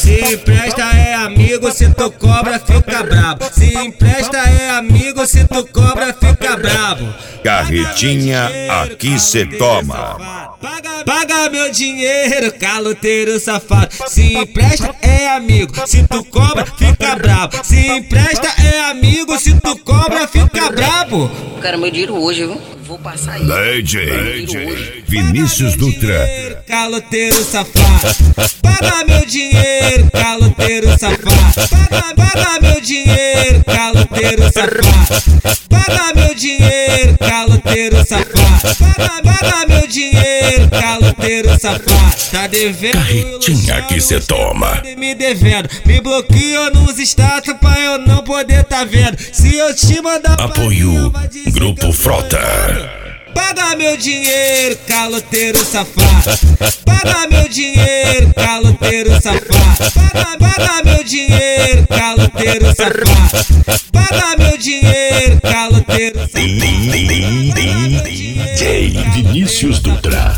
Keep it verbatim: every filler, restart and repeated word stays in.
Se empresta é amigo, se tu cobra fica brabo. Se empresta é amigo, se tu cobra fica brabo. Carretinha, aqui cê toma. Paga, paga meu dinheiro, caloteiro safado. Se empresta é amigo, se tu cobra fica brabo. Se empresta é amigo, se tu cobra fica brabo. Cara, meu dinheiro hoje, viu? Vou passar aí. Lady Vinícius Dutra. Caloteiro safado. Paga meu dinheiro, caloteiro safado. Paga, paga meu dinheiro, caloteiro safado. Paga meu dinheiro, caloteiro safado. Paga, paga meu dinheiro, caloteiro safado. Tá devendo? Carretinha que cê toma. Me devendo, me bloqueou nos status pra eu não poder tá vendo. Se eu te mandar apoio Grupo Frota. Paga meu dinheiro, caloteiro safado. Paga meu dinheiro, caloteiro safado. Paga, paga meu dinheiro, caloteiro safado. Paga meu dinheiro, caloteiro safado. D J Vinícius Dutra.